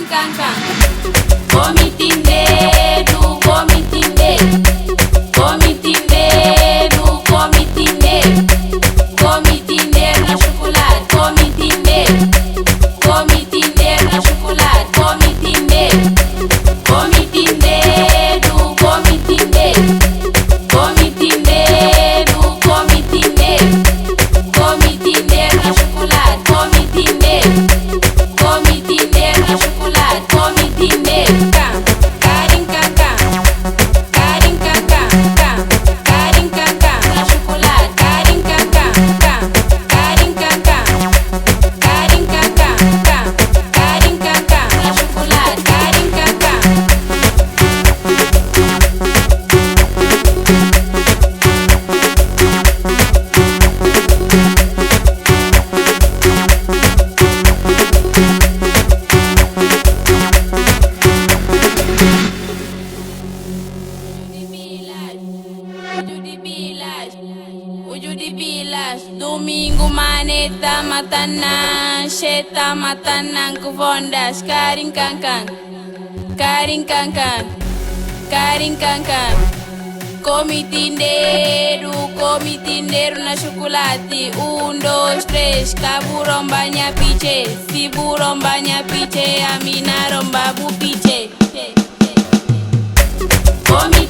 canca. Comitindeiro, comitindeiro. Comitindeiro, comitindeiro. Comitindeiro na chocolate. Comitindeiro. Comitindeiro na chocolate. Comitindeiro. Comitindeiro, comitindeiro. Comitindeiro, comitindeiro. Comitindeiro na chocolate. Comitindeiro. Comitindeiro na chocolate. Comitindeiro. Carim cacá. Carim cacá. Carim cacá na chocolate. Carim cacá. Carim cacá. Carim cacá. Carim cacá na chocolate. Carim cacá. Uju di bilas, domingo maneta matanan, cheta matanan kuvondas, carim cancan, carim cancan, carim cancan. Comitindeiro, comitindeiro na chocolate. 1, 2, 3, caburon banha piche. Si buron banha piche, aminaron babu piche.